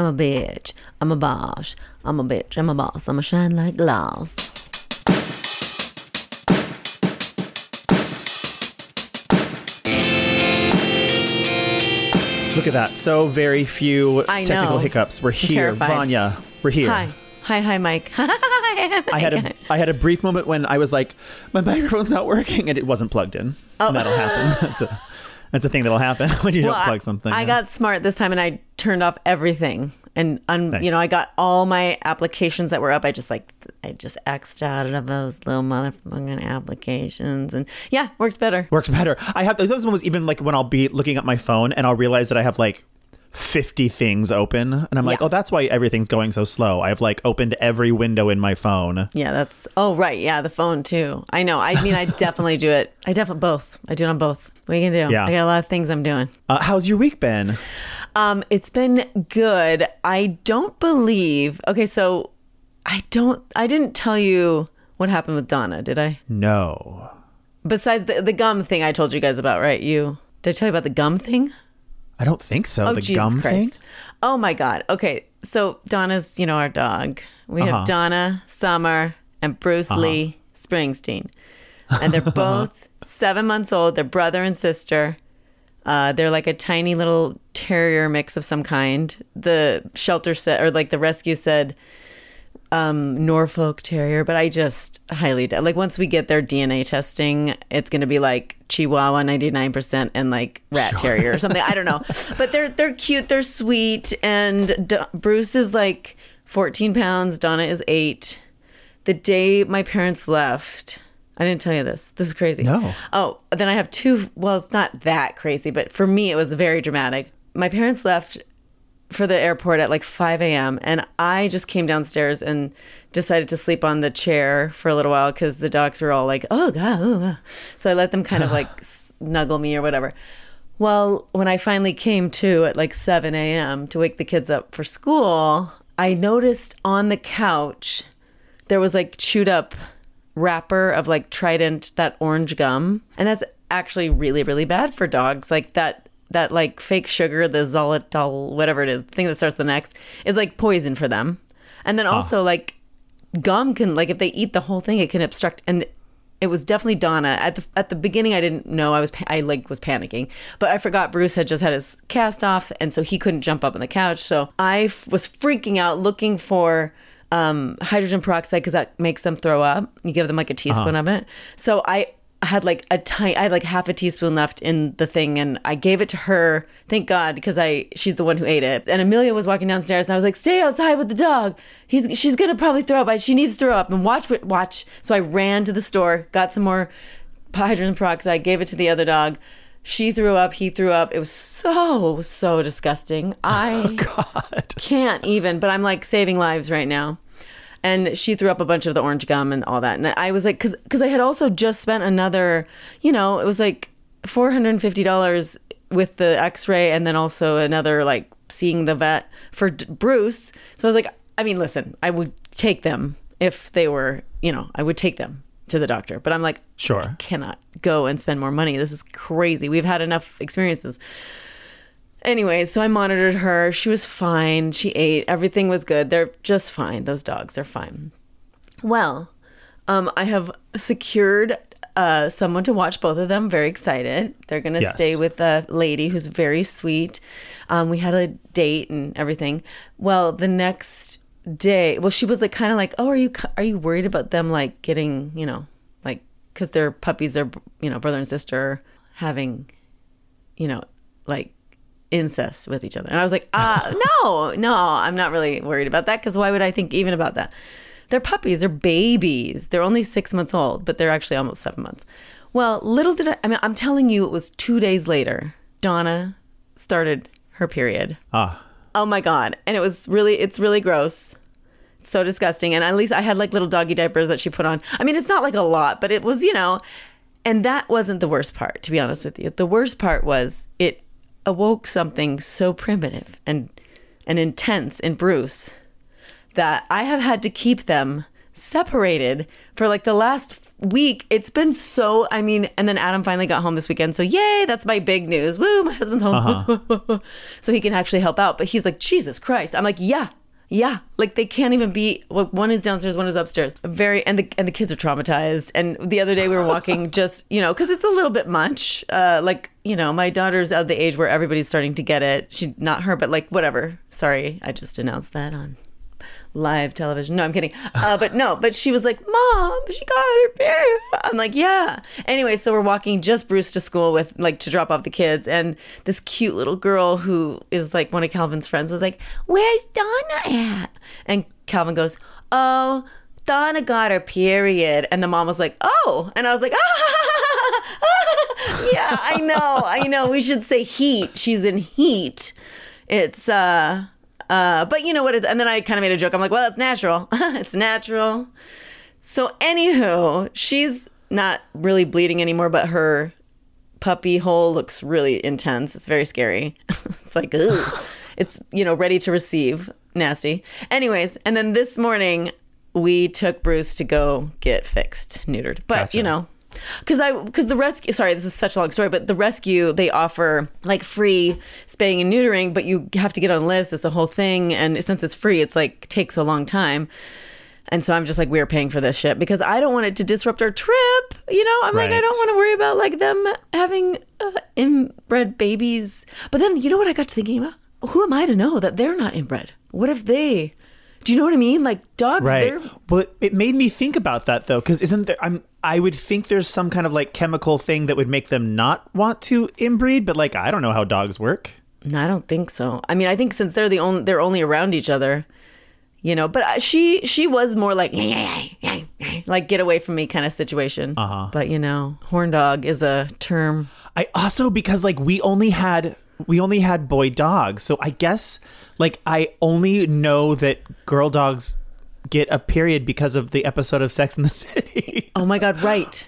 I'm a bitch. I'm a boss. I'm a bitch. I'm a boss. I'm a shine like glass. Look at that. So very few technical hiccups. We're here. Terrified. Vanya, we're here. Hi, Mike. I had a brief moment when I was like, my microphone's not working, and it wasn't plugged in. Oh. And that'll happen. That's a thing that'll happen when you don't plug something in. Got smart this time, and I turned off everything. And Nice. I got all my applications that were up. I just X'd out of those little motherfucking applications, and yeah, works better. Works better. I have those ones even like when I'll be looking at my phone and I'll realize that I have like 50 things open, and I'm like, oh, that's why everything's going so slow. I've like opened every window in my phone. Yeah, right. Yeah, the phone too. I know. I mean, I definitely do it. Both. I do it on both. What are you gonna do? Yeah. I got a lot of things I'm doing. How's your week been? It's been good. I don't believe. Okay, so I didn't tell you what happened with Donna, did I? No. Besides the gum thing I told you guys about, right? Did I tell you about the gum thing? I don't think so. Oh, the Jesus gum Christ. thing? Oh my God. Okay, so Donna's, our dog. We have Donna, Summer, and Bruce Lee Springsteen. And they're both 7 months old. They're brother and sister. They're like a tiny little terrier mix of some kind. The shelter said, or like the rescue said, Norfolk Terrier, but I just highly doubt. Like once we get their DNA testing, it's going to be like Chihuahua 99% and like Rat Terrier or something. I don't know, but they're cute, they're sweet, and Bruce is like 14 pounds. Donna is 8. The day my parents left. I didn't tell you this. This is crazy. No. Oh, then I have 2. Well, it's not that crazy, but for me, it was very dramatic. My parents left for the airport at like 5 a.m. and I just came downstairs and decided to sleep on the chair for a little while because the dogs were all like, oh, God. Oh. So I let them kind of like snuggle me or whatever. Well, when I finally came to at like 7 a.m. to wake the kids up for school, I noticed on the couch there was like chewed up wrapper of like Trident, that orange gum, and that's actually really, really bad for dogs. Like that like fake sugar, the xylitol, whatever it is, the thing that starts with the X, is like poison for them. And then also like gum can, like if they eat the whole thing, it can obstruct. And it was definitely Donna. At the beginning, I didn't know. I was panicking, but I forgot Bruce had just had his cast off, and so he couldn't jump up on the couch. So I was freaking out, looking for hydrogen peroxide because that makes them throw up. You give them like a teaspoon of it. So I had like half a teaspoon left in the thing, and I gave it to her. Thank God, because she's the one who ate it. And Amelia was walking downstairs, and I was like, "Stay outside with the dog. She's gonna probably throw up. She needs to throw up." And watch. So I ran to the store, got some more hydrogen peroxide, gave it to the other dog. She threw up. He threw up. It was so disgusting. I can't even. But I'm like saving lives right now. And she threw up a bunch of the orange gum and all that. And I was like, because I had also just spent another, it was like $450 with the x-ray and then also another like seeing the vet for Bruce. So I was like, I mean, listen, I would take them if they were, I would take them to the doctor. But I'm like, sure, I cannot go and spend more money. This is crazy. We've had enough experiences. Anyways, so I monitored her. She was fine. She ate. Everything was good. They're just fine. Those dogs, they're fine. Well, I have secured someone to watch both of them. Very excited. They're going to stay with a lady who's very sweet. We had a date and everything. Well, the next day, she was like kind of like, oh, are you worried about them like getting, like, because they're puppies, they're, brother and sister having, like, incest with each other. And I was like, no, I'm not really worried about that, because why would I think even about that? They're puppies, they're babies. They're only 6 months old, but they're actually almost 7 months. Well, little did I'm telling you, it was 2 days later, Donna started her period. Oh my God. And it's really gross. It's so disgusting. And at least I had like little doggy diapers that she put on. I mean, it's not like a lot, but it was, and that wasn't the worst part, to be honest with you. The worst part was it awoke something so primitive and intense in Bruce that I have had to keep them separated for like the last week, it's been so, I mean, and then Adam finally got home this weekend. So yay, that's my big news. Woo, my husband's home. So he can actually help out. But he's like, Jesus Christ. I'm like, yeah. Like they can't even be, well, one is downstairs, one is upstairs. And the kids are traumatized. And the other day we were walking just, because it's a little bit much. My daughter's at the age where everybody's starting to get it. Not her, but like whatever. Sorry, I just announced that on live television. No, I'm kidding. But she was like, Mom, she got her period. I'm like, yeah. Anyway, so we're walking just Bruce to school with like to drop off the kids. And this cute little girl who is like one of Calvin's friends was like, where's Donna at? And Calvin goes, oh, Donna got her period. And the mom was like, oh. And I was like, yeah, I know. We should say heat. She's in heat. It's, but you know what? And then I kind of made a joke. I'm like, well, that's natural. It's natural. So anywho, she's not really bleeding anymore, but her puppy hole looks really intense. It's very scary. It's like, ooh, it's, ready to receive. Nasty. Anyways. And then this morning we took Bruce to go get fixed, neutered, but Gotcha. Because the rescue, sorry, this is such a long story, but the rescue, they offer like free spaying and neutering, but you have to get on a list. It's a whole thing. And since it's free, it's like takes a long time. And so I'm just like, we're paying for this shit because I don't want it to disrupt our trip. I'm like, I don't want to worry about like them having inbred babies. But then you know what I got to thinking about? Who am I to know that they're not inbred? What if they... Do you know what I mean? Like dogs, right? Well, it made me think about that though, because isn't there? I would think there's some kind of like chemical thing that would make them not want to inbreed, but like I don't know how dogs work. No, I don't think so. I mean, I think since they're only around each other, But she was more like get away from me kind of situation. But horn dog is a term. I also because like we only had boy dogs, so I guess like I only know that girl dogs get a period because of the episode of Sex and the City. Oh my God, right.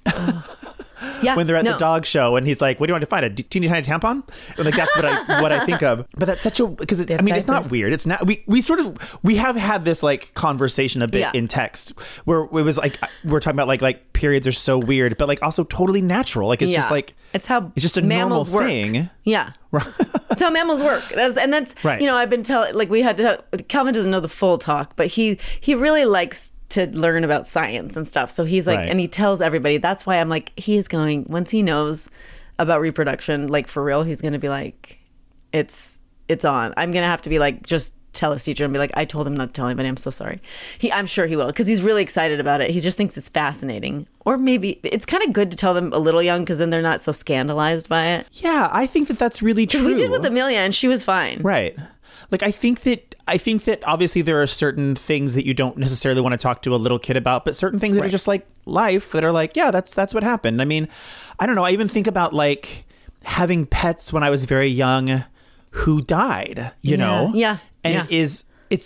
Yeah, when they're at the dog show and he's like, what do you want to find, a teeny tiny tampon? And like that's what I think of. But that's such a, because it's, I mean, it's not weird. It's not, we have had this like conversation a bit in text where it was like we're talking about like periods are so weird, but like also totally natural. Like it's just like it's just a normal thing. Yeah. That's how mammals work. That's right. I've been telling, like Calvin doesn't know the full talk, but he really likes to learn about science and stuff. So he's like, and he tells everybody. That's why I'm like, he is going, once he knows about reproduction, like for real, he's going to be like, it's on. I'm going to have to be like, just tell his teacher and be like, I told him not to tell anybody. I'm so sorry. I'm sure he will, because he's really excited about it. He just thinks it's fascinating. Or maybe it's kind of good to tell them a little young, because then they're not so scandalized by it. Yeah, I think that's really true. We did with Amelia and she was fine. Right. Like, I think that obviously there are certain things that you don't necessarily want to talk to a little kid about, but certain things that are just like life that are like, yeah, that's what happened. I mean, I don't know. I even think about like having pets when I was very young who died, you know? Yeah. And it's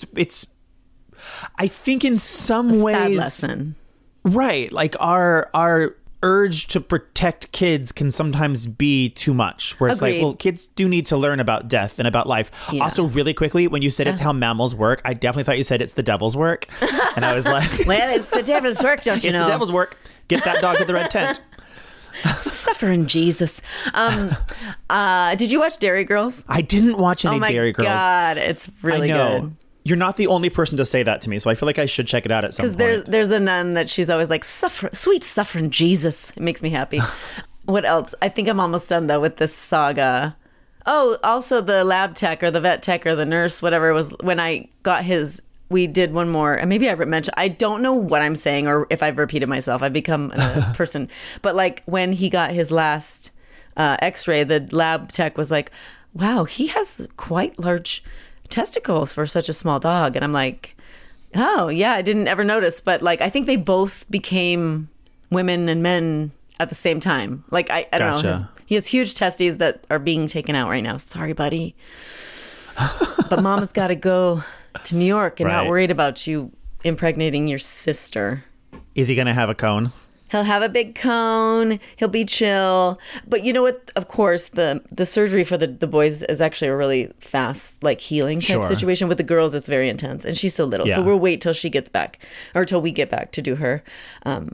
I think in some ways, sad lesson. Right. Like our urge to protect kids can sometimes be too much, where it's Agreed. like, well, kids do need to learn about death and about life. Also, really quickly, when you said it's how mammals work, I definitely thought you said it's the devil's work. And I was like, well, it's the devil's work, don't you know? It's the devil's work. Get that dog to the red tent. Suffering Jesus. Did you watch Dairy Girls? I didn't watch any Dairy Girls. Oh my God, it's really good. You're not the only person to say that to me, so I feel like I should check it out at some point. Because there's a nun that she's always like, sweet suffering Jesus. It makes me happy. What else? I think I'm almost done, though, with this saga. Oh, also the lab tech or the vet tech or the nurse, whatever it was, when I got we did one more, and maybe I mentioned, I don't know what I'm saying or if I've repeated myself. I've become a person. But like when he got his last x-ray, the lab tech was like, wow, he has quite large testicles for such a small dog. And I'm like, oh yeah, I didn't ever notice. But like, I think they both became women and men at the same time. Like, I don't know. He has huge testes that are being taken out right now. Sorry, buddy. But mama's got to go to New York and not worried about you impregnating your sister. Is he going to have a cone? He'll have a big cone. He'll be chill. But you know what? Of course, the surgery for the boys is actually a really fast, like healing type situation. With the girls, it's very intense. And she's so little. Yeah. So we'll wait till she gets back, or till we get back to do her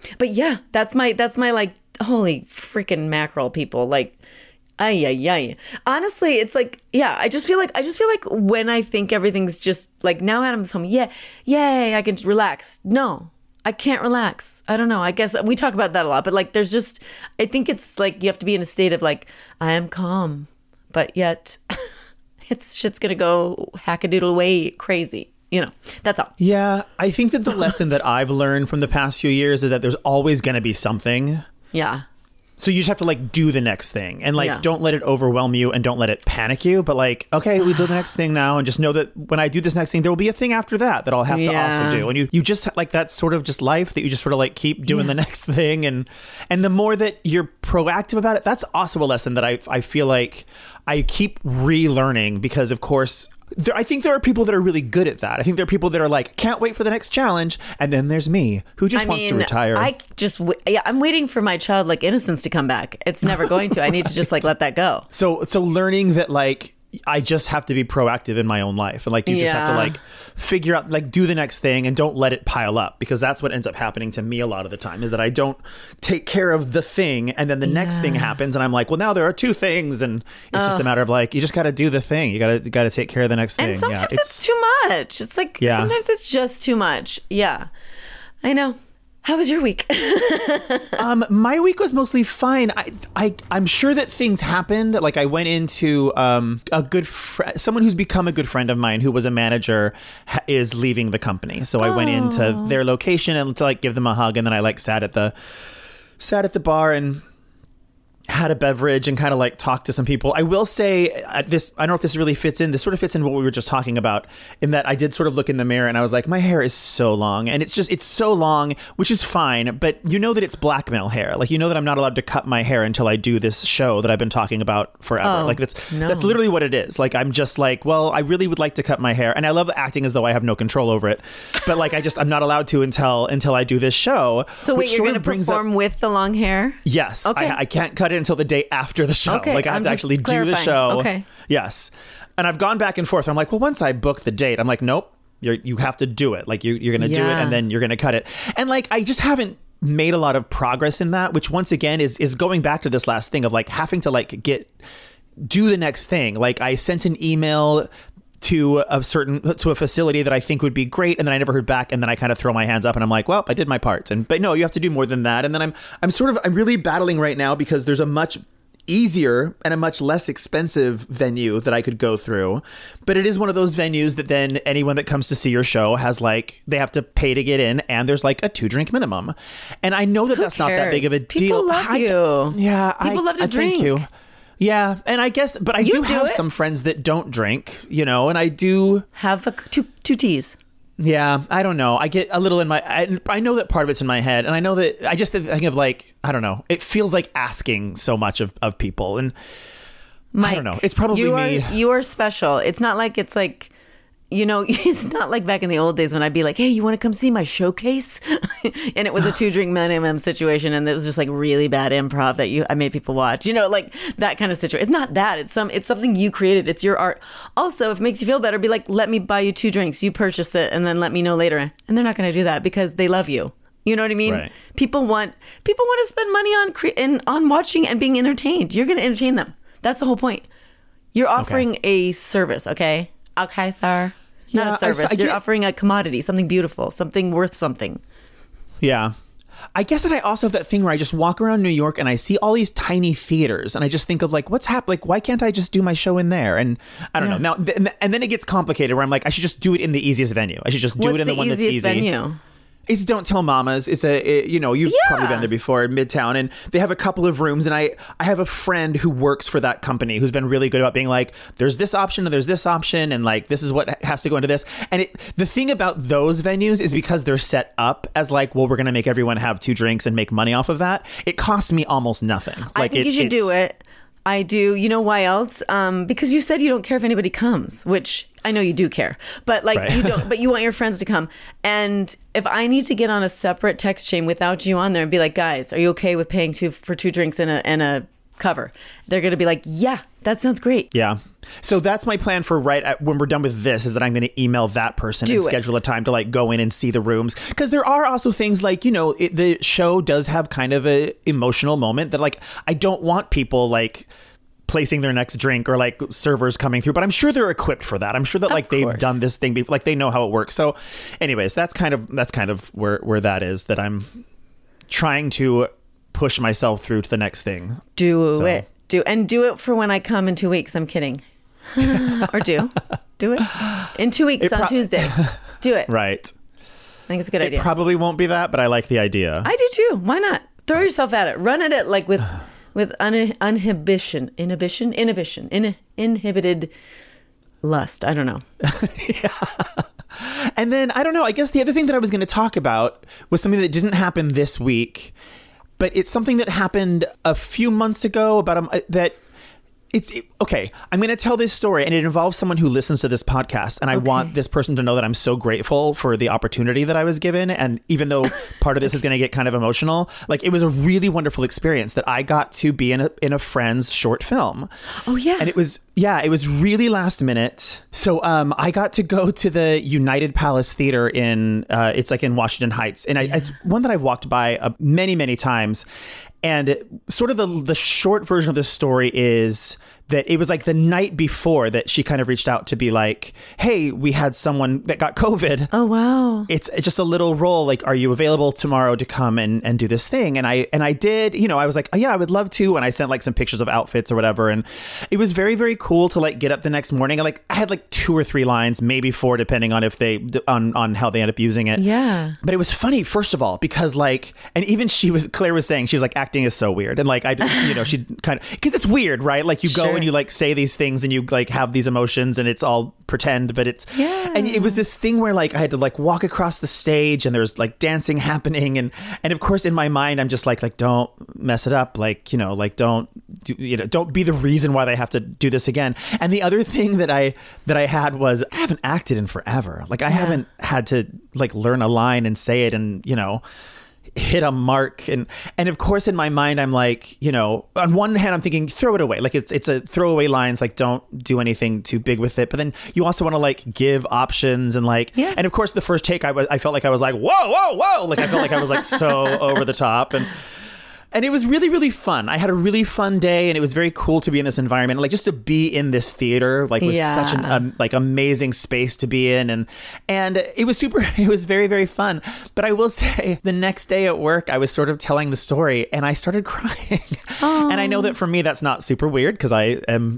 But yeah, that's my like, holy freaking mackerel, people. Like, ay, ay, ay. Honestly, it's like, yeah, I just feel like when I think everything's just like, now Adam's home, yeah, yay, I can relax. No, I can't relax. I don't know. I guess we talk about that a lot, but like, there's just, I think it's like, you have to be in a state of like, I am calm, but yet shit's gonna go hackadoodle way crazy. You know, that's all. Yeah, I think that the lesson that I've learned from the past few years is that there's always going to be something. Yeah. So you just have to like do the next thing and like, don't let it overwhelm you and don't let it panic you. But like, okay, we do the next thing now, and just know that when I do this next thing, there will be a thing after that I'll have to also do. And you just like, that's sort of just life, that you just sort of like keep doing the next thing. And the more that you're proactive about it, that's also a lesson that I feel like I keep relearning, because of course, I think there are people that are really good at that. I think there are people that are like, can't wait for the next challenge. And then there's me, who just wants to retire. I'm waiting for my childlike innocence to come back. It's never going to. I need to just like let that go. So learning that like, I just have to be proactive in my own life. And like, you just have to like figure out, like do the next thing and don't let it pile up, because that's what ends up happening to me a lot of the time, is that I don't take care of the thing. And then the next thing happens and I'm like, well, now there are two things. And it's just a matter of like, you just got to do the thing. You got to take care of the next thing. And sometimes it's too much. It's like, sometimes it's just too much. Yeah, I know. How was your week? My week was mostly fine. I'm sure that things happened. Like I went into someone who's become a good friend of mine, who was a manager, is leaving the company. So I went into their location and to like give them a hug, and then I like sat at the bar and had a beverage and kind of like talked to some people. I will say this, I don't know if this really fits in. This sort of fits in what we were just talking about, in that I did sort of look in the mirror and I was like, my hair is so long, and it's so long, which is fine. But you know that it's blackmail hair. Like, you know that I'm not allowed to cut my hair until I do this show that I've been talking about forever. Like that's literally what it is. Like, I'm just like, well, I really would like to cut my hair, and I love acting as though I have no control over it. But like, I'm not allowed to until I do this show. So wait, you're going to perform with the long hair? Yes. Okay. I can't cut it until the day after the show. Okay, like I have to actually do the show. Okay. Yes. And I've gone back and forth. I'm like, well, once I book the date, I'm like, nope, you have to do it. Like you're going to do it, and then you're going to cut it. And like, I just haven't made a lot of progress in that, which once again is going back to this last thing of like having to like do the next thing. Like I sent an email to a facility that I think would be great, and then I never heard back, and then I kind of throw my hands up and I'm like, well, I did my part. But no, you have to do more than that. And then I'm really battling right now, because there's a much easier and a much less expensive venue that I could go through, but it is one of those venues that then anyone that comes to see your show has like, they have to pay to get in, and there's like a 2-drink minimum. And I know that that's not that big of a deal. People love you. Yeah, people love to drink. Thank you. Yeah, and I guess, but I do have some friends that don't drink, you know, and I do have two teas. Yeah, I don't know. I get a little in I know that part of it's in my head, and I know that I just think of like, I don't know. It feels like asking so much of people, and Mike, I don't know. It's probably me. You are special. It's not like it's like, you know, it's not like back in the old days when I'd be like, hey, you want to come see my showcase? And it was a 2-drink minimum situation, and it was just like really bad improv that I made people watch, you know, like that kind of situation. It's not that. It's something you created. It's your art. Also, if it makes you feel better, be like, let me buy you 2 drinks. You purchase it, and then let me know later. And they're not going to do that because they love you. You know what I mean? Right. People want to spend money on watching and being entertained. You're going to entertain them. That's the whole point. You're offering a service, okay? Okay, sir. Not a service. You're offering a commodity, something beautiful, something worth something. Yeah. I guess that I also have that thing where I just walk around New York and I see all these tiny theaters, and I just think of like, what's happening? Like, why can't I just do my show in there? And I don't know. Now, and then it gets complicated where I'm like, I should just do it in the easiest venue. I should just do it in the one that's easy. What's the easiest venue? It's Don't Tell Mamas. It's you've probably been there before in Midtown, and they have a couple of rooms, and I have a friend who works for that company who's been really good about being like, there's this option and there's this option, and like, this is what has to go into this. And the thing about those venues is because they're set up as like, well, we're going to make everyone have 2 drinks and make money off of that. It costs me almost nothing. I think you should do it. I do. You know why else? Because you said you don't care if anybody comes, which I know you do care, but like right. You don't, but you want your friends to come. And if I need to get on a separate text chain without you on there and be like, guys, are you okay with paying for 2 drinks and a cover. They're going to be like, yeah, that sounds great. Yeah. So that's my plan for when we're done with this, is that I'm going to email that person and schedule a time to like go in and see the rooms. Because there are also things like, the show does have kind of a emotional moment that like, I don't want people like placing their next drink or like servers coming through, but I'm sure they're equipped for that. I'm sure that like they've done this thing before, like they know how it works. So anyways, that's kind of where that is, that I'm trying to push myself through to the next thing. Do it for when I come in 2 weeks. I'm kidding. Or do it in 2 weeks on Tuesday. Do it. Right. I think it's a good idea. It probably won't be that, but I like the idea. I do too. Why not? Throw yourself at it. Run at it like with inhibited lust. I don't know. Yeah. And then, I don't know, I guess the other thing that I was going to talk about was something that didn't happen this week, but it's something that happened a few months ago okay, I'm going to tell this story, and it involves someone who listens to this podcast, and I want this person to know that I'm so grateful for the opportunity that I was given. And even though part of this is going to get kind of emotional, like it was a really wonderful experience that I got to be in a friend's short film. Oh yeah. And it was really last minute. So I got to go to the United Palace Theater it's like in Washington Heights. And it's one that I've walked by many, many times. And sort of the short version of this story is that it was like the night before that she kind of reached out to be like, hey, we had someone that got COVID. Oh, wow. It's just a little role. Like, are you available tomorrow to come and do this thing? And I did, I was like, oh, yeah, I would love to. And I sent like some pictures of outfits or whatever. And it was very, very cool to like get up the next morning. I had like 2 or 3 lines, maybe 4, depending on if on how they end up using it. Yeah. But it was funny, first of all, because like, and even Claire was saying, she was like, acting is so weird. And like, she kind of, because it's weird, right? Like you go and you like say these things and you like have these emotions and it's all pretend, but it's, and it was this thing where like I had to like walk across the stage and there's like dancing happening. And of course in my mind, I'm just like, don't mess it up. Like, like don't be the reason why they have to do this again. And the other thing that I had was I haven't acted in forever. Like I haven't had to like learn a line and say it and, hit a mark. And of course in my mind, I'm like, on one hand, I'm thinking, throw it away. Like it's a throwaway lines, like don't do anything too big with it. But then you also want to like give options and like, and of course the first take, I felt like I was like, whoa. Like I felt like I was like so over the top. And it was really, really fun. I had a really fun day, and it was very cool to be in this environment. Like just to be in this theater, like was such an like amazing space to be in, and it was it was very, very fun. But I will say, the next day at work, I was sort of telling the story, and I started crying. And I know that for me, that's not super weird because I am,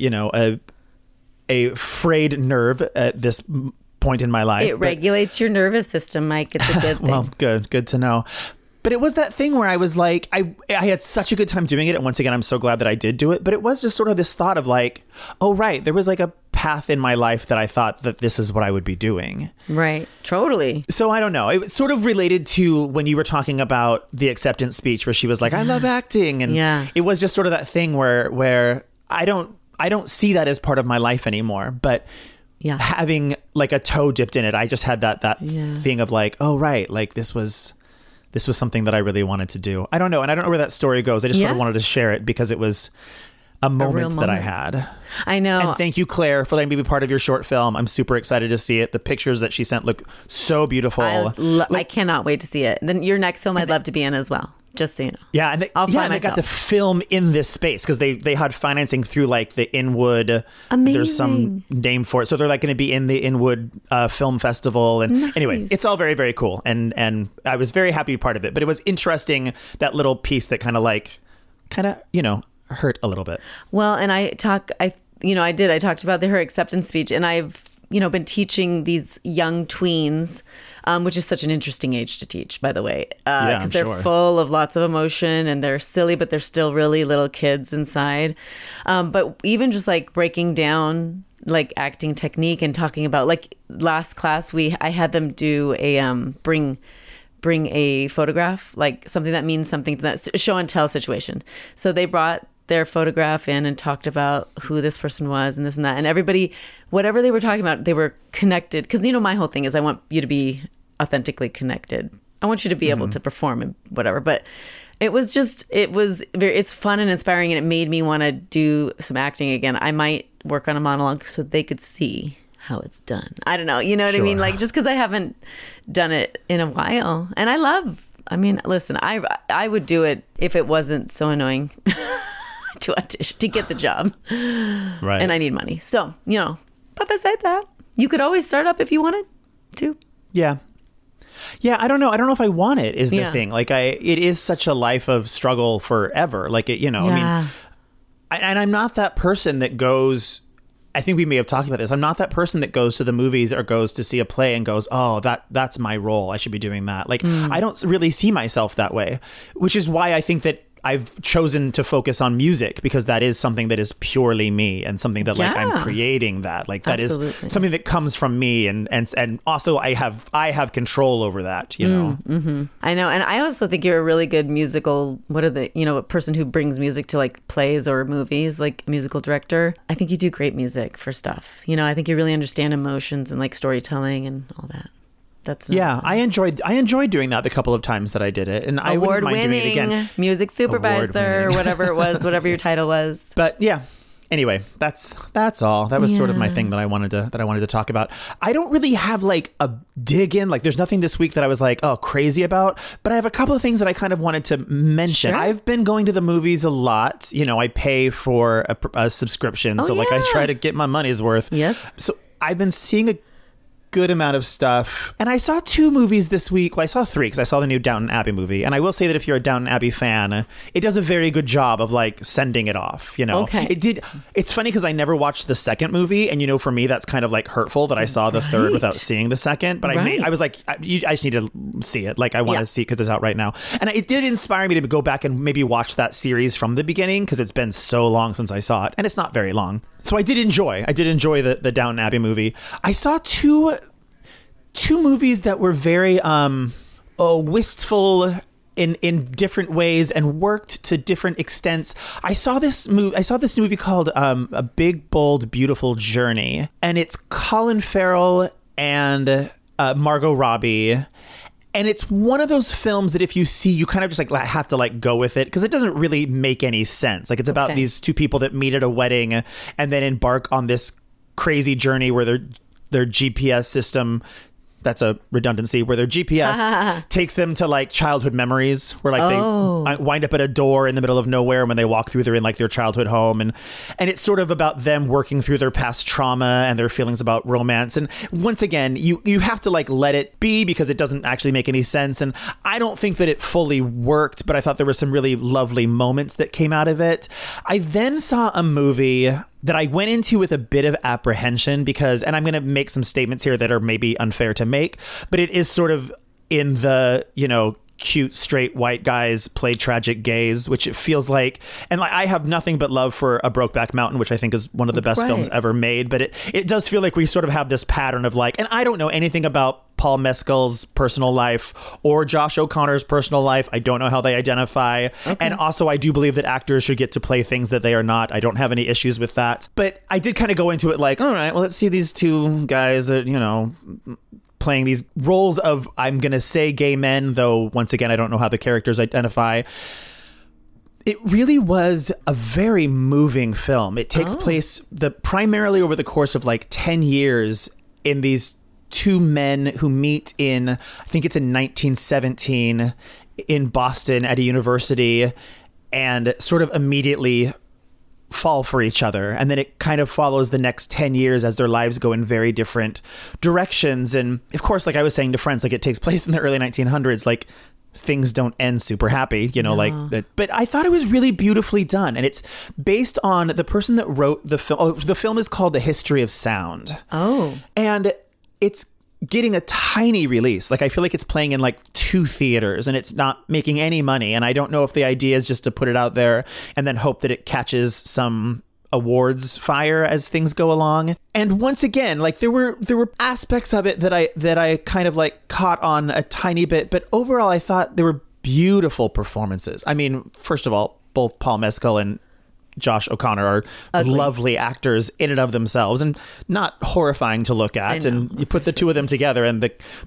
a frayed nerve at this point in my life. It regulates your nervous system, Mike. It's a good thing. Well, good to know. But it was that thing where I was like, I had such a good time doing it. And once again, I'm so glad that I did do it. But it was just sort of this thought of like, oh, right. There was like a path in my life that I thought that this is what I would be doing. Right. Totally. So I don't know. It was sort of related to when you were talking about the acceptance speech where she was like, I love acting. And it was just sort of that thing where I don't see that as part of my life anymore. But having like a toe dipped in it, I just had that thing of like, oh, right. Like this was something that I really wanted to do. I don't know. And I don't know where that story goes. I just sort of wanted to share it because it was a moment that I had. I know. And thank you, Claire, for letting me be part of your short film. I'm super excited to see it. The pictures that she sent look so beautiful. I cannot wait to see it. Then your next film I'd love to be in as well. Just so you know. Yeah, and they got to film in this space because they had financing through like the Inwood. Amazing. There's some name for it, so they're like going to be in the Inwood Film Festival. And anyway, it's all very, very cool, and I was very happy to be part of it. But it was interesting, that little piece that kind of hurt a little bit. Well, and I talked about her acceptance speech, and I've been teaching these young tweens. Which is such an interesting age to teach, by the way, because they're full of lots of emotion and they're silly, but they're still really little kids inside. But even just like breaking down like acting technique and talking about like last class, I had them do bring a photograph, like something that means something, that show and tell situation. So they brought their photograph in and talked about who this person was and this and that. And everybody, whatever they were talking about, they were connected. Because, my whole thing is I want you to be authentically connected I want you to be able to perform and whatever. But it's fun and inspiring, and it made me want to do some acting again. I might work on a monologue so they could see how it's done. I don't know. You know what I mean? Like, just because I haven't done it in a while. And listen, I would do it if it wasn't so annoying to audition, to get the job. Right. And I need money. So, but besides that, you could always start up if you wanted to. Yeah. Yeah, I don't know. I don't know if I want it is the thing. Like it is such a life of struggle forever. Like I mean, and I'm not that person that goes, I think we may have talked about this. I'm not that person that goes to the movies or goes to see a play and goes, oh, that's my role. I should be doing that. Like, I don't really see myself that way, which is why I think that I've chosen to focus on music, because that is something that is purely me and something that like I'm creating that. Like that is something that comes from me. And also I have control over that, know? Mm-hmm. I know. And I also think you're a really good musical, a person who brings music to like plays or movies, like a musical director. I think you do great music for stuff. I think you really understand emotions and like storytelling and all that. I enjoyed doing that the couple of times that I did it, and I wouldn't mind doing it again. Music supervisor, whatever it was, whatever your title was. But yeah, anyway, that's all. That was sort of my thing that I wanted to talk about. I don't really have like a dig in. Like, there's nothing this week that I was like, oh, crazy about. But I have a couple of things that I kind of wanted to mention. Sure. I've been going to the movies a lot. I pay for a subscription, like I try to get my money's worth. Yes. So I've been seeing a good amount of stuff, and I saw 2 movies this week. Well, I saw 3 because I saw the new Downton Abbey movie, and I will say that if you're a Downton Abbey fan, it does a very good job of like sending it off. Okay. It did. It's funny because I never watched the second movie, and for me that's kind of like hurtful that I saw the third without seeing the second. But I was like, I just need to see it. Like I want to see it because it's out right now, and it did inspire me to go back and maybe watch that series from the beginning, because it's been so long since I saw it, and it's not very long. So I did enjoy the Downton Abbey movie. I saw two movies that were very wistful in different ways and worked to different extents. I saw this movie called A Big Bold Beautiful Journey, and it's Colin Farrell and Margot Robbie. And it's one of those films that if you see, you kind of just like have to like go with it, because it doesn't really make any sense. Like, it's about these 2 people that meet at a wedding and then embark on this crazy journey where their GPS system, that's a redundancy, where their GPS takes them to like childhood memories, where like they wind up at a door in the middle of nowhere, and when they walk through, they're in like their childhood home, and it's sort of about them working through their past trauma and their feelings about romance. And once again, you have to like let it be, because it doesn't actually make any sense, and I don't think that it fully worked, but I thought there were some really lovely moments that came out of it. I then saw a movie that I went into with a bit of apprehension, because, and I'm going to make some statements here that are maybe unfair to make, but it is sort of in the, cute straight white guys play tragic gays, which it feels like. And like, I have nothing but love for A Brokeback Mountain, which I think is one of the best films ever made. But it does feel like we sort of have this pattern of like, and I don't know anything about Paul Mescal's personal life or Josh O'Connor's personal life. I don't know how they identify. Okay. And also, I do believe that actors should get to play things that they are not. I don't have any issues with that. But I did kind of go into it like, all right, well, let's see these 2 guys that, playing these roles of, I'm going to say gay men, though once again, I don't know how the characters identify. It really was a very moving film. It takes place primarily over the course of like 10 years in these 2 men who meet in, I think it's in 1917 in Boston at a university, and sort of immediately fall for each other. And then it kind of follows the next 10 years as their lives go in very different directions. And of course, like I was saying to friends, like it takes place in the early 1900s, like things don't end super happy, like that. But I thought it was really beautifully done. And it's based on the person that wrote the film. The film is called The History of Sound. And it's getting a tiny release. Like, I feel like it's playing in like 2 theaters and it's not making any money. And I don't know if the idea is just to put it out there and then hope that it catches some awards fire as things go along. And once again, like there were aspects of it that I kind of like caught on a tiny bit, but overall I thought there were beautiful performances. I mean, first of all, both Paul Mescal and Josh O'Connor are lovely actors in and of themselves, and not horrifying to look at. And you put the 2 of them together, and the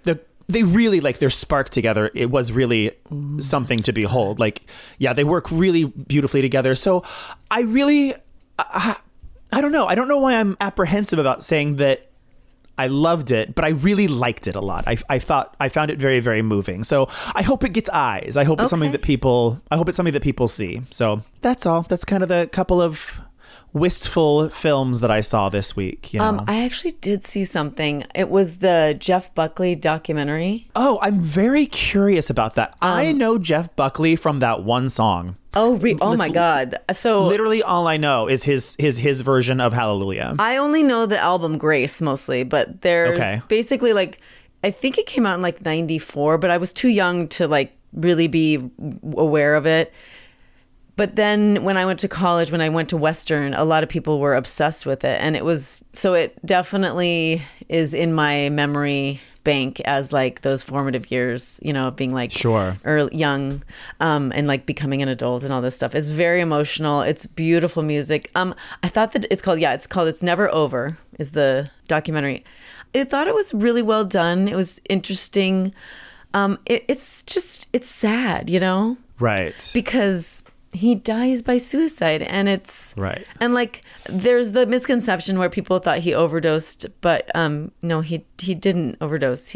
they really, like, their spark together, it was really something to behold. Like, yeah, they work really beautifully together. So I really, I don't know. I don't know why I'm apprehensive about saying that I loved it, but I really liked it a lot. I found it very, very moving. So I hope it gets eyes. I hope it's something that people see. So that's all. That's kind of the couple of wistful films that I saw this week. You know? I actually did see something. It was the Jeff Buckley documentary. Oh, I'm very curious about that. I know Jeff Buckley from that one song. Oh my God. So literally all I know is his version of Hallelujah. I only know the album Grace mostly, but there's basically, like, I think it came out in like 94, but I was too young to like really be aware of it. But then when I went to college, when I went to Western, a lot of people were obsessed with it. And it definitely is in my memory bank as like those formative years, you know, being like young and like becoming an adult and all this stuff. It's very emotional. It's beautiful music. I thought that it's called It's Never Over is the documentary. I thought it was really well done. It was interesting. It's sad, you know? Right. Because he dies by suicide, and it's right. And like, there's the misconception where people thought he overdosed, but no, he didn't overdose.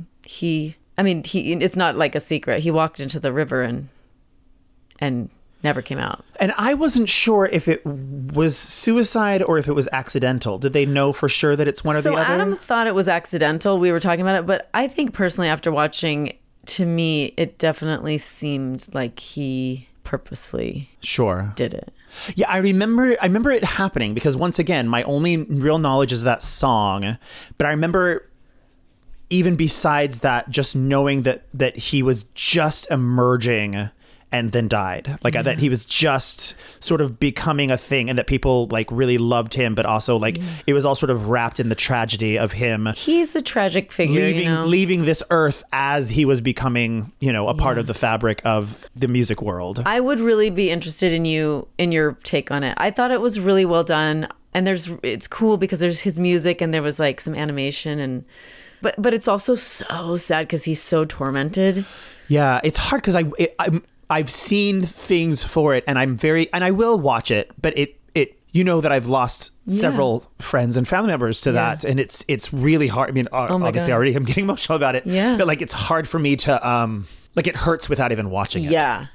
It's not like a secret. He walked into the river and never came out. And I wasn't sure if it was suicide or if it was accidental. Did they know for sure that it's one or the other? So Adam thought it was accidental. We were talking about it, but I think personally, after watching, to me, it definitely seemed like he purposefully did it. Yeah, I remember it happening because, once again, my only real knowledge is that song, but I remember even besides that, just knowing that he was just emerging and then died. Like, that he was just sort of becoming a thing, and that people like really loved him, but also like it was all sort of wrapped in the tragedy of him. He's a tragic figure, leaving this earth as he was becoming, you know, a part of the fabric of the music world. I would really be interested in your take on it. I thought it was really well done, and it's cool because there's his music and there was like some animation, but it's also so sad because he's so tormented. Yeah, it's hard because I've seen things for it, and I will watch it, but it you know that I've lost several friends and family members to that, and it's really hard. I mean, obviously already I'm getting emotional about it. Yeah. But like, it's hard for me to like, it hurts without even watching it. Yeah.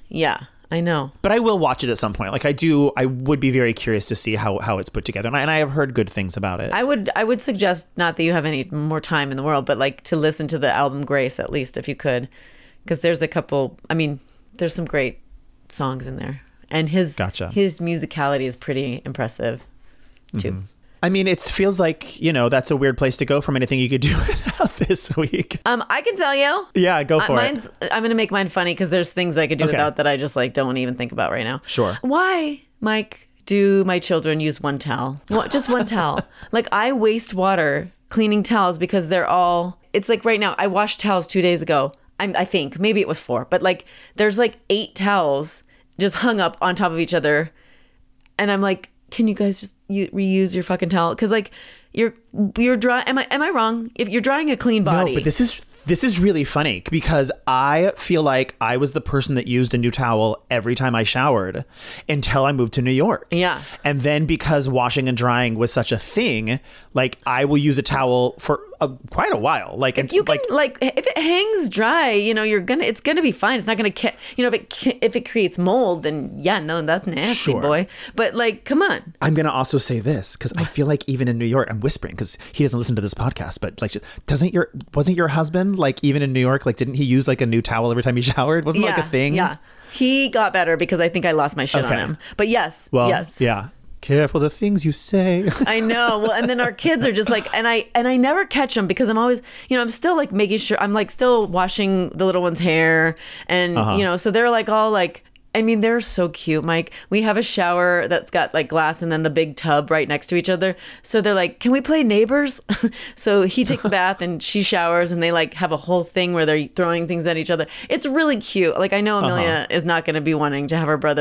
I know. But I will watch it at some point. Like, I would be very curious to see how it's put together. And I have heard good things about it. I would suggest, not that you have any more time in the world, but like to listen to the album Grace, at least, if you could. Because there's a couple, there's some great songs in there. And his musicality is pretty impressive too. Mm-hmm. It feels like, you know, that's a weird place to go from anything you could do this week. I can tell you. Yeah, go for it. I'm going to make mine funny because there's things I could do without that I just like don't even think about right now. Sure. Why, Mike, do my children use one towel? Just one towel. Like, I waste water cleaning towels because it's like right now, I washed towels 2 days ago. I think maybe it was 4, but like there's like 8 towels just hung up on top of each other. And I'm like, can you guys just reuse your fucking towel? Because like you're dry. Am I wrong? If you're drying a clean body. No, but this is really funny because I feel like I was the person that used a new towel every time I showered until I moved to New York. Yeah. And then because washing and drying was such a thing, like I will use a towel for quite a while. Like, if you can, like if it hangs dry, you know, it's gonna be fine. It's not gonna, you know, if it creates mold, then yeah, no, that's nasty, boy. But like, come on. I'm gonna also say this because I feel like even in New York, I'm whispering because he doesn't listen to this podcast, but like, wasn't your husband like even in New York, like didn't he use like a new towel every time he showered? Wasn't like a thing? Yeah, he got better because I think I lost my shit on him. But yes. Yeah. Careful the things you say. I know. Well, and then our kids are just like, and I never catch them because I'm always, you know, I'm still like making sure I'm like still washing the little one's hair, and you know, so they're like all like, they're so cute, Mike. We have a shower that's got like glass and then the big tub right next to each other. So they're like, can we play neighbors? So he takes a bath and she showers, and they like have a whole thing where they're throwing things at each other. It's really cute. Like, I know Amelia is not going to be wanting to have her brother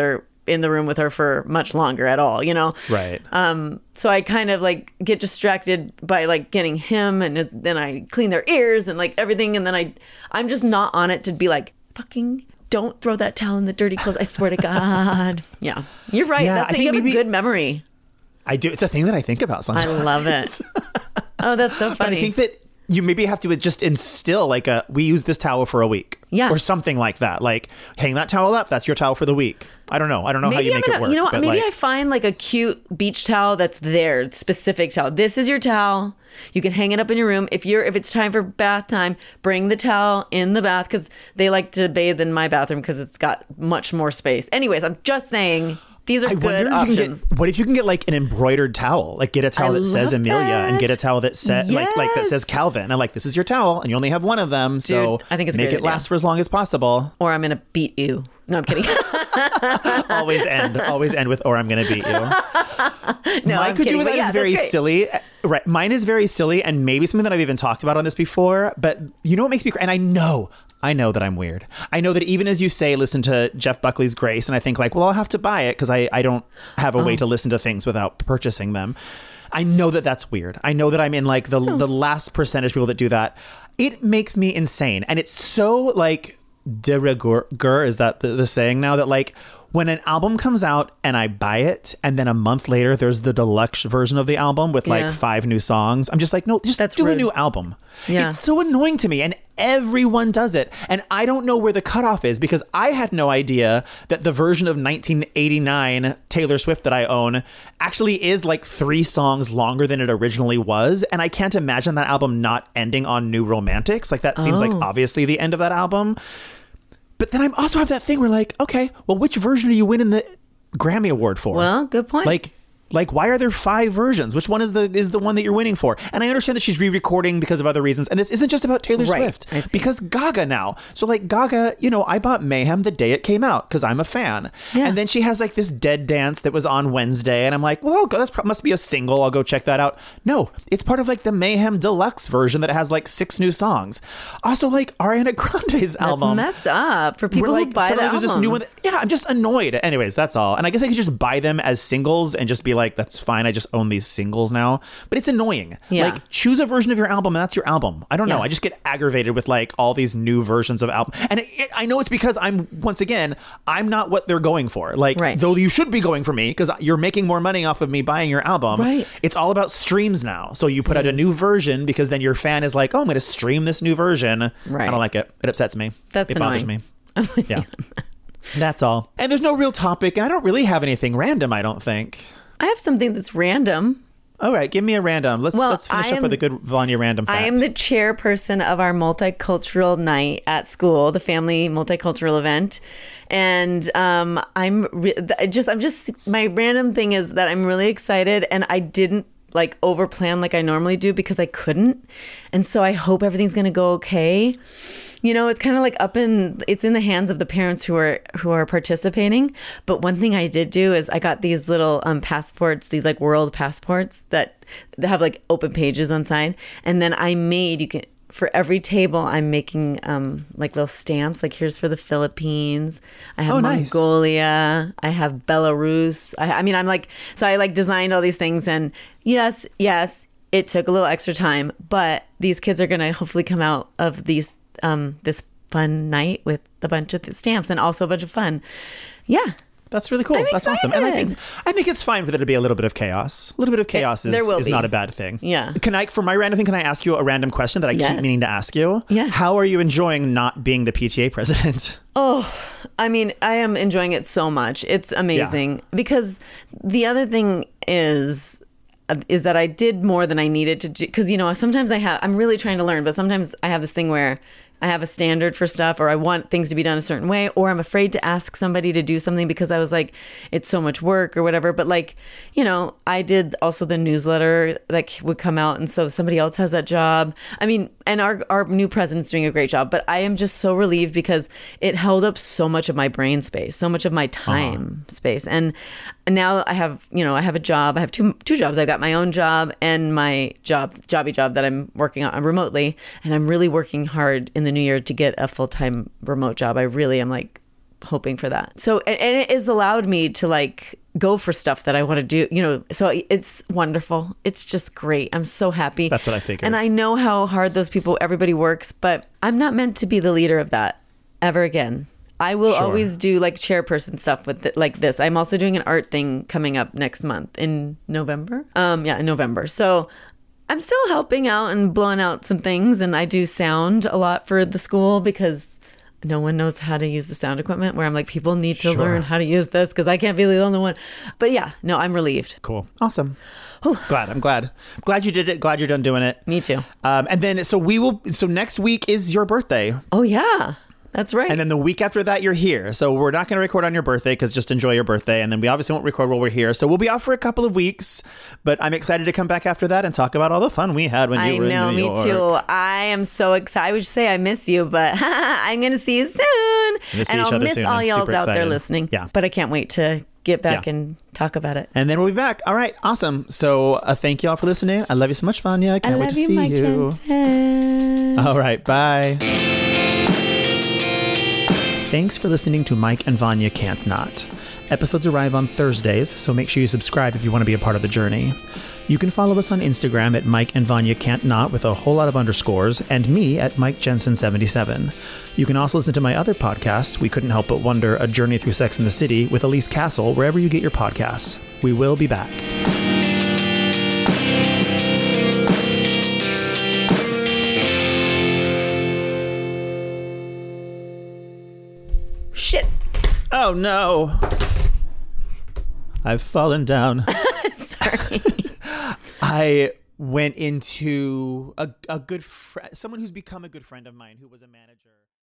in the room with her for much longer at all, you know? Right. So I kind of like get distracted by like getting him, and then I clean their ears and like everything. And then I'm just not on it to be like, fucking don't throw that towel in the dirty clothes. I swear to God. Yeah, you're right. Yeah, You have a good memory. I do. It's a thing that I think about sometimes. I love it. Oh, that's so funny. But I think that you maybe have to just instill like we use this towel for a week. Yeah. Or something like that. Like, hang that towel up. That's your towel for the week. I don't know. I don't know how you make it work. You know what? Maybe like, I find like a cute beach towel that's their specific towel. This is your towel. You can hang it up in your room. If it's time for bath time, bring the towel in the bath, because they like to bathe in my bathroom because it's got much more space. Anyways, I'm just saying. These are good options. What if you can get like an embroidered towel? Like get a towel that says Amelia and get a towel that says like that says Calvin. And like, this is your towel and you only have one of them. So I think it's make it last for as long as possible. Or I'm going to beat you. No, I'm kidding. always end with, or I'm going to beat you. No, Mine I'm could kidding. do that is very silly. Right. Mine is very silly and maybe something that I've even talked about on this before. But you know what makes me cry? And I know that I'm weird. I know that even as you say, listen to Jeff Buckley's Grace, and I think like, well, I'll have to buy it because I don't have a way to listen to things without purchasing them. I know that that's weird. I know that I'm in like the last percentage of people that do that. It makes me insane. And it's so like de rigueur, is that the saying now, that like when an album comes out and I buy it and then a month later there's the deluxe version of the album with like 5 new songs, I'm just like, no, just do a new album. Yeah. It's so annoying to me, and everyone does it. And I don't know where the cutoff is, because I had no idea that the version of 1989 Taylor Swift that I own actually is like 3 songs longer than it originally was. And I can't imagine that album not ending on New Romantics. Like that seems like obviously the end of that album. But then I also have that thing where like, okay, well, which version are you winning the Grammy Award for? Well, good point. Like, why are there 5 versions? Which one is the one that you're winning for? And I understand that she's re-recording because of other reasons. And this isn't just about Taylor Swift. Because Gaga now. So like Gaga, you know, I bought Mayhem the day it came out because I'm a fan. Yeah. And then she has like this Dead Dance that was on Wednesday. And I'm like, well, that must be a single. I'll go check that out. No, it's part of like the Mayhem Deluxe version that has like 6 new songs. Also like Ariana Grande's album. That's messed up for people who buy the albums. This new one I'm just annoyed. Anyways, that's all. And I guess I could just buy them as singles and just be like, that's fine, I just own these singles now. But it's annoying. Like, choose a version of your album and that's your album. I don't know. I just get aggravated with like all these new versions of album. And I know it's because I'm not what they're going for. Like, though you should be going for me because you're making more money off of me buying your album. It's all about streams now. So you put out a new version because then your fan is like, oh, I'm going to stream this new version. I don't like it. It upsets me. It bothers me. Yeah. That's all. And there's no real topic, and I don't really have anything random, I don't think. I have something that's random. All right, give me a random. Let's finish up with a good Vanya random fact. I am the chairperson of our multicultural night at school, the family multicultural event. And my random thing is that I'm really excited, and I didn't like overplan like I normally do because I couldn't. And so I hope everything's going to go okay. You know, it's kind of like it's in the hands of the parents who are participating. But one thing I did do is I got these little passports, these like world passports that have like open pages on side. And then for every table, I'm making like little stamps. Like, here's for the Philippines. I have Mongolia. I have Belarus. I designed all these things. And yes, it took a little extra time, but these kids are going to hopefully come out of this fun night with a bunch of stamps and also a bunch of fun. Yeah. That's really cool. That's awesome. And I think it's fine for there to be a little bit of chaos. A little bit of chaos is not a bad thing. Yeah. For my random thing, can I ask you a random question that I keep meaning to ask you? Yeah. How are you enjoying not being the PTA president? Oh, I mean, I am enjoying it so much. It's amazing. Because the other thing is that I did more than I needed to do. Because, you know, sometimes I'm really trying to learn, but sometimes I have this thing where I have a standard for stuff, or I want things to be done a certain way, or I'm afraid to ask somebody to do something because I was like, it's so much work or whatever. But like, you know, I did also the newsletter that would come out. And so somebody else has that job. I mean, and our new president's doing a great job, but I am just so relieved because it held up so much of my brain space, so much of my time space. And now I have a job. I have two jobs. I got my own job and my jobby job that I'm working on remotely. And I'm really working hard in the new year to get a full-time remote job. I really am like hoping for that. So, and it has allowed me to like go for stuff that I want to do, you know, so it's wonderful. It's just great. I'm so happy. That's what I figured. And I know how hard everybody works, but I'm not meant to be the leader of that ever again. I will always do like chairperson stuff with like this. I'm also doing an art thing coming up next month in November. In November. So I'm still helping out and blowing out some things. And I do sound a lot for the school because no one knows how to use the sound equipment, where I'm like, people need to learn how to use this because I can't be the only one. But yeah, no, I'm relieved. Cool. Awesome. I'm glad you did it. Glad you're done doing it. Me too. And then, so next week is your birthday. Oh yeah. That's right. And then the week after that, you're here. So we're not going to record on your birthday because just enjoy your birthday. And then we obviously won't record while we're here. So we'll be off for a couple of weeks. But I'm excited to come back after that and talk about all the fun we had when you were in New York. Me too. I am so excited. I would say I miss you, but I'm going to see you soon. And I'll miss all y'all out there listening. Yeah. But I can't wait to get back and talk about it. And then we'll be back. All right. Awesome. So thank you all for listening. I love you so much, Vanya. I can't wait to see you. Jensen. All right. Bye. Thanks for listening to Mike and Vanya Can't Not. Episodes arrive on Thursdays, so make sure you subscribe if you want to be a part of the journey. You can follow us on Instagram at Mike and Vanya Can't Not with a whole lot of underscores, and me at Mike Jensen77. You can also listen to my other podcast, We Couldn't Help But Wonder, A Journey Through Sex and the City, with Elise Castle, wherever you get your podcasts. We will be back. Shit. Oh no. I've fallen down. Sorry. I went into a good friend, someone who's become a good friend of mine who was a manager.